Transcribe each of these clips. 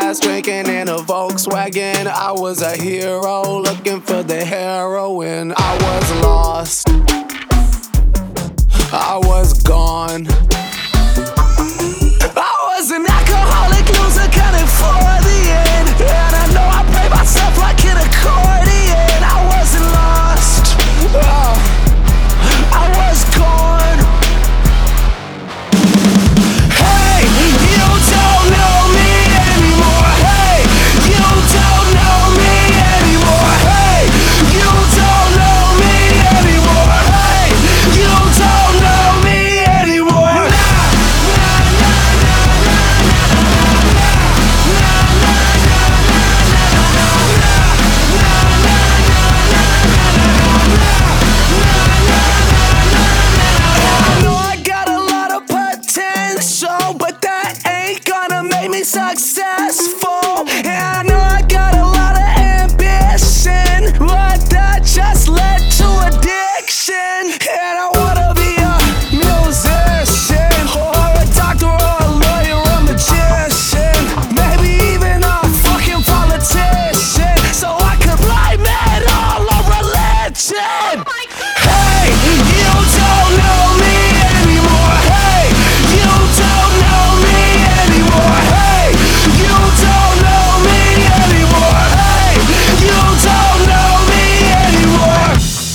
fast, drinking in a Volkswagen. I was a hero, looking for the heroin. I was lost, I was gone. I was an alcoholic loser, counting for the end. And I know I played myself like an accordion. I wasn't lost, I was gone. Hey, you don't know me anymore. Hey, you don't know me anymore. Hey, you don't know me anymore. Hey, you don't know me anymore. I know I got a lot of potential, but that ain't gonna make me successful. And I know I got a lot of ambition, but that just led to addiction. And I wanna be a musician, or a doctor, or a lawyer, or a magician, maybe even a fucking politician, so I could blame it all on religion. Hey, you don't know me anymore. Hey, you don't know me anymore. Hey, you don't know me anymore. Hey, you don't know me anymore.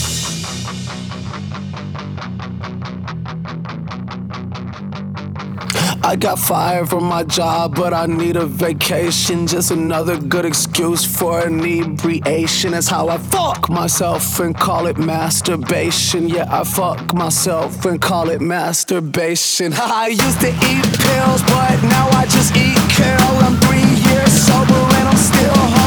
I got fired from my job, but I need a vacation. Just another good excuse for inebriation. That's how I fuck myself and call it masturbation. Yeah, I fuck myself and call it masturbation. I used to eat pills, but now I just eat kale. I'm 3 years sober and I'm still hard.